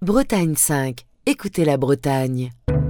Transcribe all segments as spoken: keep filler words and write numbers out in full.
Bretagne cinq, écoutez la Bretagne.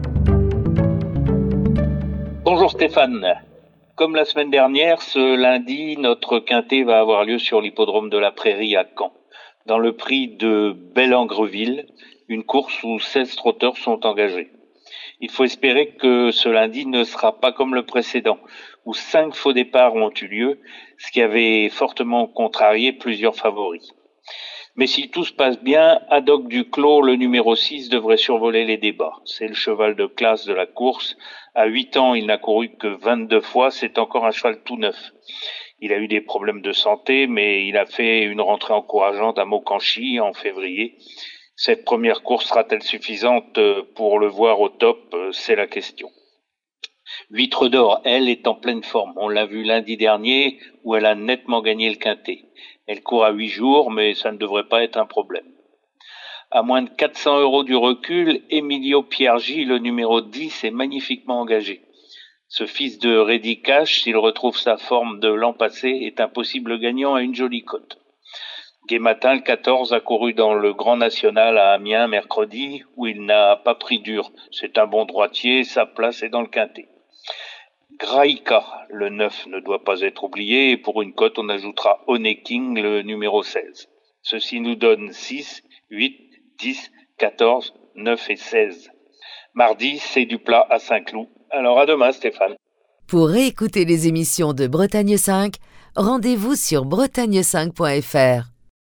Bonjour Stéphane. Comme la semaine dernière, ce lundi, notre quintet va avoir lieu sur l'hippodrome de la Prairie à Caen, dans le prix de Bellengreville, une course où seize trotteurs sont engagés. Il faut espérer que ce lundi ne sera pas comme le précédent, où cinq faux départs ont eu lieu, ce qui avait fortement contrarié plusieurs favoris. Mais si tout se passe bien, Haddock Duclos, le numéro six, devrait survoler les débats. C'est le cheval de classe de la course. À huit ans, il n'a couru que vingt-deux fois, c'est encore un cheval tout neuf. Il a eu des problèmes de santé, mais il a fait une rentrée encourageante à Mokanchy en février. Cette première course sera-t-elle suffisante pour le voir au top? C'est la question. Huître d'Or, elle, est en pleine forme. On l'a vu lundi dernier, où elle a nettement gagné le quintet. Elle court à huit jours, mais ça ne devrait pas être un problème. À moins de quatre cents euros du recul, Emilio Piergi, le numéro dix, est magnifiquement engagé. Ce fils de Reddy Cash, s'il retrouve sa forme de l'an passé, est un possible gagnant à une jolie cote. Gai Matin, le quatorze, a couru dans le Grand National à Amiens mercredi, où il n'a pas pris dur. C'est un bon droitier, sa place est dans le quintet. Graïka, le neuf, ne doit pas être oublié, et pour une cote, on ajoutera Honey King, le numéro seize. Ceci nous donne six, huit, dix, quatorze, neuf et seize. Mardi, c'est du plat à Saint-Cloud. Alors à demain, Stéphane. Pour réécouter les émissions de Bretagne cinq, rendez-vous sur bretagne cinq point f r.